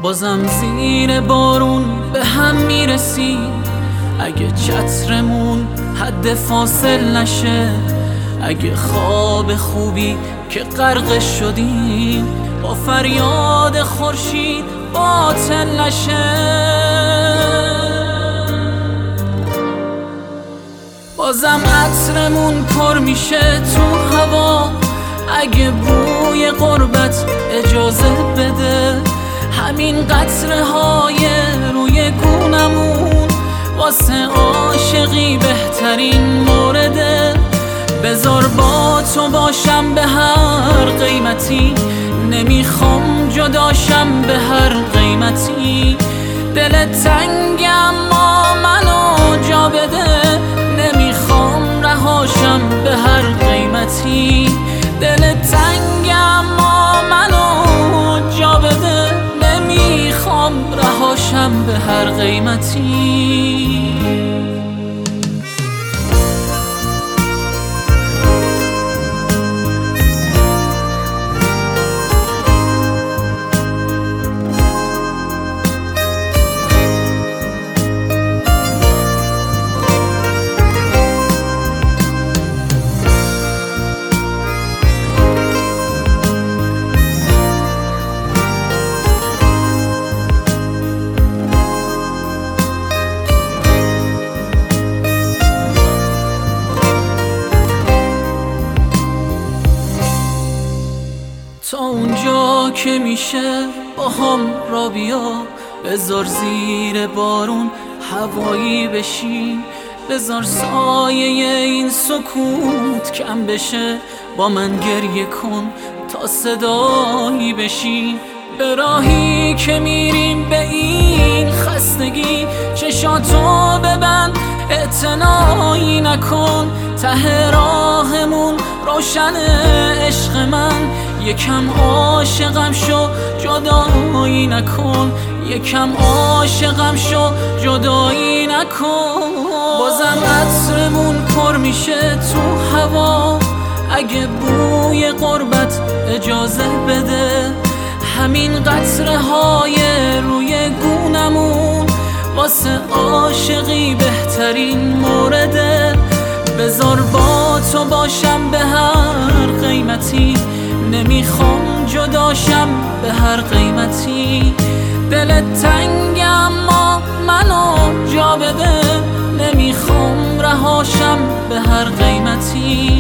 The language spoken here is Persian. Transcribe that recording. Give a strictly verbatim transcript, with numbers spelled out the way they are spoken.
بازم زیر بارون به هم میرسیم. اگه چترمون حد فاصل نشه، اگه خواب خوبی که غرق شدیم با فریاد خورشید باطل نشه. بازم عطرمون پر میشه تو هوا، اگه بوی غربت اجازه بده. همین قطره های روی گونمون واسه عاشقی بهترین مورده. بذار با تو باشم به هر قیمتی، نمیخوام جداشم به هر قیمتی. دل تنگ اما منو جا بده، نمیخوام رهاشم به هر قیمتی. دل تنگ اما منو جا بده، نمیخوام رهاشم به هر قیمتی. تا اونجا که میشه با هم را بیا، بذار زیر بارون هوایی بشین. بذار سایه این سکوت کم بشه، با من گریه کن تا صدایی بشین. به راهی که میریم به این خستگی، چشاتو ببند اعتنایی نکن. ته راهمون روشنه عشق من، یکم عاشقم شو جدایی نکن. یکم عاشقم شو جدایی نکن. بازم عطرمون پر میشه تو هوا، اگه بوی غربت اجازه بده. همین قطره های روی گونمون واسه عاشقی بهترین مورده. بذار با تو باشم به هر قیمتی، نمیخوام جداشم به هر قیمتی. دل تنگ اما منو جا بده، نمیخوام رهاشم به هر قیمتی.